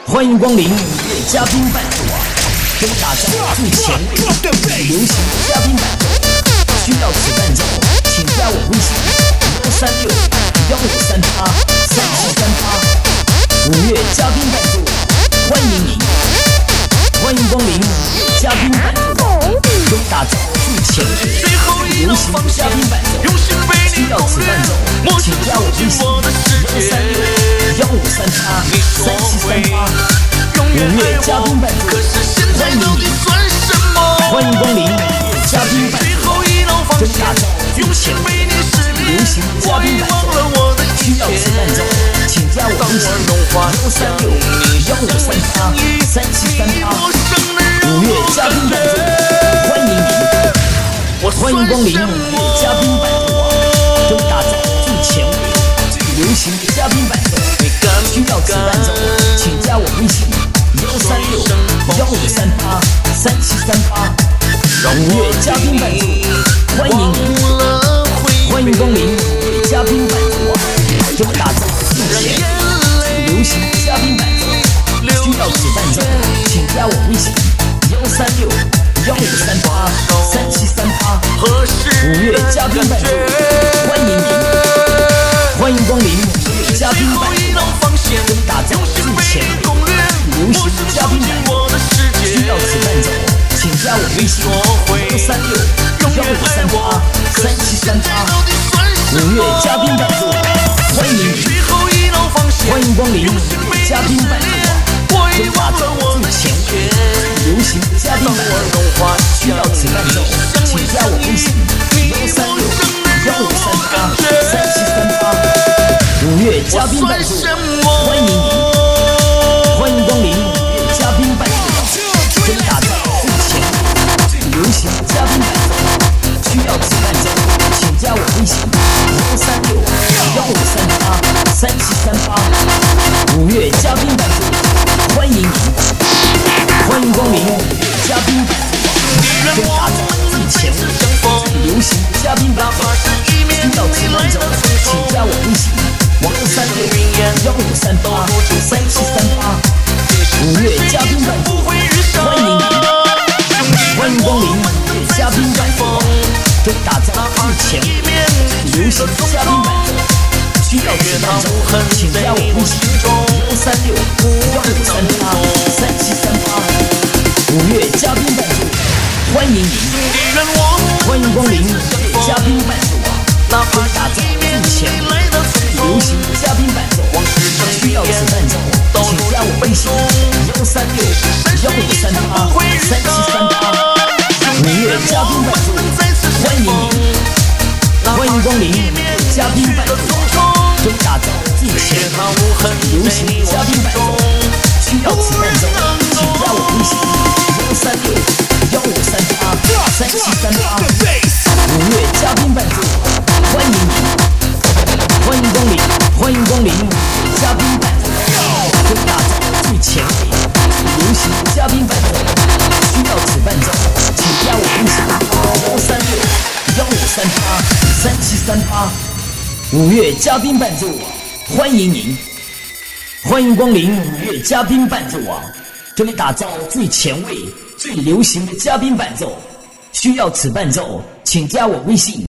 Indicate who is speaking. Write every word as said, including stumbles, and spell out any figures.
Speaker 1: 欢迎光临五月嘉宾伴奏啊！跟打造最前卫、最流行的嘉宾伴奏，需要此伴奏，请加我微信幺三六幺五三八三七三八。五月嘉宾伴奏，欢迎您！欢迎光临五月嘉宾伴奏啊！跟打造最前卫、最流行的嘉宾伴奏，需要此伴奏，请加我微信幺三六幺五三八三七三八。五月嘉宾伴奏，欢迎你！欢迎光临嘉宾伴奏，跟打造最前卫、最流行的嘉宾伴奏，需要此伴奏，请加我微信幺三六幺五三八三七三八。五月嘉宾伴奏，欢迎你！欢迎光临五月嘉宾伴奏啊！跟打造最前卫、最流行的嘉宾伴奏，需要此伴奏，请加我微信幺三六幺五三八三七三八。五月嘉宾伴奏，欢迎您！欢迎光临五月嘉宾伴奏啊！跟打造最前卫、最流行的嘉宾伴奏，需要此伴奏，请加我微信幺三六幺五三八三七三八。五月嘉宾伴奏，欢迎您！欢迎光临五月嘉宾伴奏，跟打造最前卫、最流行的嘉宾伴奏，需要此伴奏，请加我微信幺三六幺五三八三七三八。五月嘉宾伴奏，欢迎您！欢迎光临五月嘉宾伴奏啊！跟打造最前卫、最流行的嘉宾伴奏，需要此伴奏，请加我微信幺三六幺五三八三七三八。五月嘉宾伴奏，欢迎您！欢迎光临五月嘉宾伴奏，跟打造最前卫、最流行的嘉宾伴奏，需要此伴奏，请加我微信幺三六幺五三八三七三八。五月嘉宾伴奏，欢迎您！欢迎光临五月嘉宾伴奏，跟打造最前卫、最流行的嘉宾伴奏，需要此伴奏，请加我微信幺三六幺五三八三七三八。五月嘉宾伴奏，欢迎您！欢迎光临五月嘉宾伴奏，跟打造最前卫、最流行的嘉宾伴奏，需要此伴奏，请加我微信幺三六幺五三八三七三八。五月嘉宾伴奏，欢迎您！欢迎光临五月嘉宾伴奏啊！跟打造最前卫、最流行的嘉宾伴奏，需要此伴奏，请加我微信幺三六幺五三八三七三八。五月嘉宾伴奏，欢迎您！欢迎光临五月嘉宾伴奏啊！跟打造最前卫、最流行的嘉宾伴奏，需要此伴奏，请加我微信幺三六幺五三八三七三八。五月嘉宾伴奏，欢迎您！欢迎光临，欢迎光临五月嘉宾伴奏，跟打造最前卫、最流行的嘉宾伴奏，需要此伴奏，请加我微信幺三六幺五三八三七三八。五月嘉宾伴奏，欢迎您！欢迎光临五月嘉宾伴奏网，这里打造最前卫、最流行的嘉宾伴奏，需要此伴奏，请加我微信